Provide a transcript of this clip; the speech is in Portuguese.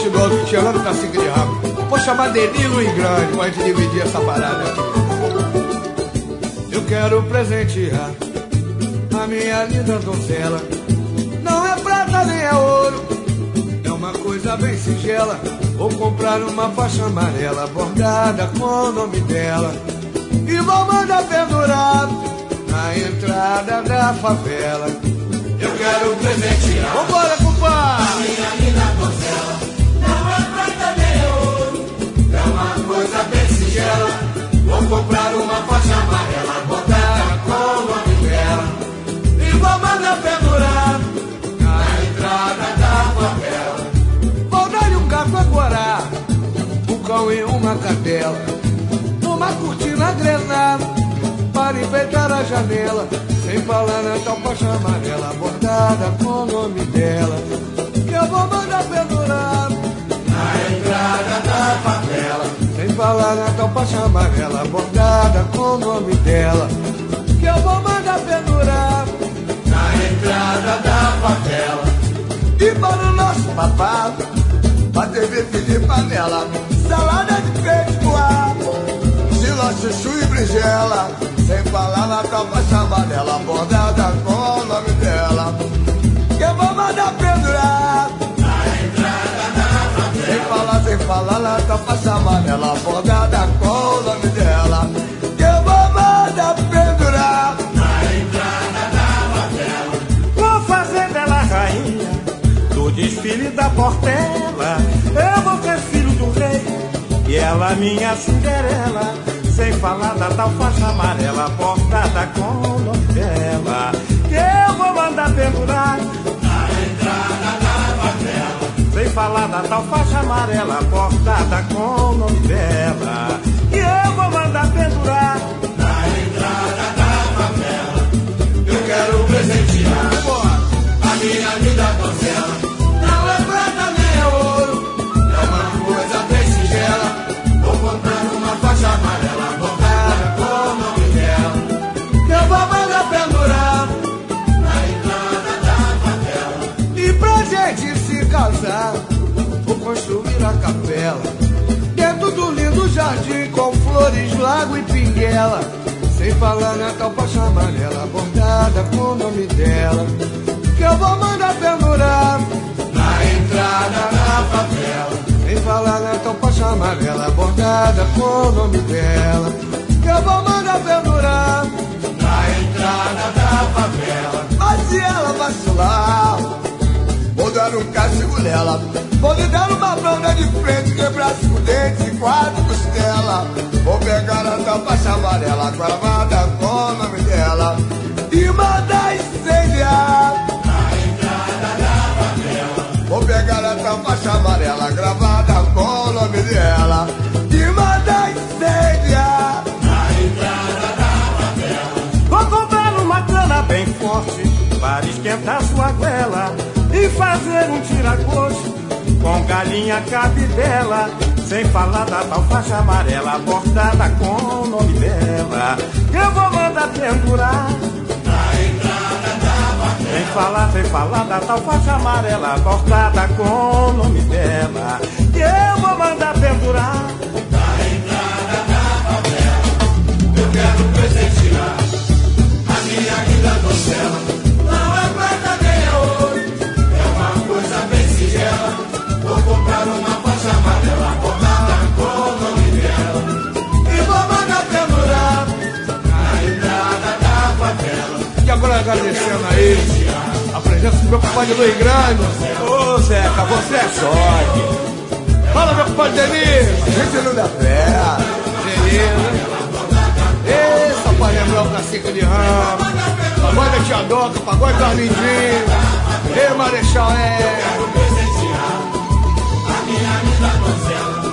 idoso que tinha lá no Cacique de Rabo. Vou chamar Denilo e Grande pra gente dividir essa parada aqui. Eu quero presentear a minha linda donzela. Não é prata nem é ouro, é uma coisa bem singela. Vou comprar uma faixa amarela bordada com o nome dela e vou mandar pendurar na entrada da favela. Eu quero presentear, vambora, compadre, a minha linda donzela. Não é prata nem é ouro, é uma coisa bem singela. Vou comprar uma faixa amarela bordada com o nome dela e vou mandar pendurar na entrada da favela. Vou dar-lhe um gato agora, um cão e uma cadela, uma cortina grenada para enfeitar a janela. Sem falar na tal faixa amarela bordada com o nome dela, que eu vou mandar pendurar na entrada da favela. Sem falar na tal faixa amarela bordada com o nome dela, que eu vou mandar pendurar na entrada da favela. E para o nosso papado, bater bife de panela, salada de peixe coado, sila, chuchu e berinjela. Sem falar na tal faixa amarela bordada com o nome dela, que eu vou mandar pendurar na entrada da favela. Sem falar na tal faixa amarela bordada com o nome dela, que eu vou mandar pendurar na entrada da favela. Vou fazer dela rainha do desfile da Portela. Eu vou ser filho do rei e ela minha Cinderela. Sem falar da tal faixa amarela bordada com o nome dela, que eu vou mandar pendurar na entrada da favela. Sem falar da tal faixa amarela bordada com o nome dela, que eu vou mandar pendurar na entrada da favela. Eu quero presentear a minha linda donzela. Não é prata nem é ouro, é uma coisa bem singela. Vou comprar uma faixa amarela bordada com o nome dela, que eu vou mandar pendurar na entrada da favela. E pra gente se casar, vou construir a capela dentro do lindo jardim com flores, lago e pinguela. Sem falar na tal faixa amarela bordada com o nome dela, que eu vou mandar pendurar na entrada da favela. Sem falar na tal faixa amarela bordada com o nome dela, que eu vou mandar pendurar na entrada da favela. Mas se ela vacilar, vou dar um castigo nela. Vou lhe dar uma banda de frente, quebrar 5 dentes e 4 costelas. Vou pegar a tal faixa amarela gravada com o nome dela e mandar incendiar na entrada da favela. Vou pegar a tal faixa amarela gravada com o nome dela e mandar incendiar na entrada da favela. Vou comprar uma cana bem forte para esquentar sua goela e fazer um tira-gosto com galinha cabidela. Sem falar da tal faixa amarela bordada com o nome dela, que eu vou mandar pendurar na entrada da favela. Sem falar da tal faixa amarela bordada com o nome dela, que eu vou mandar pendurar na entrada da favela. Eu quero presentear a minha linda donzela. Não é prata nem é ouro, é uma coisa bem singela. Vou comprar uma faixa amarela bordada com o nome dela e vou mandar pendurar na entrada da favela. E agora agradecendo aí a presença do meu compadre Luiz Grande. Ô Zeca, você é sorte. Fala, meu compadre Denise. Gente não dá pé. Beleza. Ei, só pra lembrar o Cacique de Ramo, pagode Tia Doca, pagode Arlindinho. Ei, Marechal, A minha linda donzela.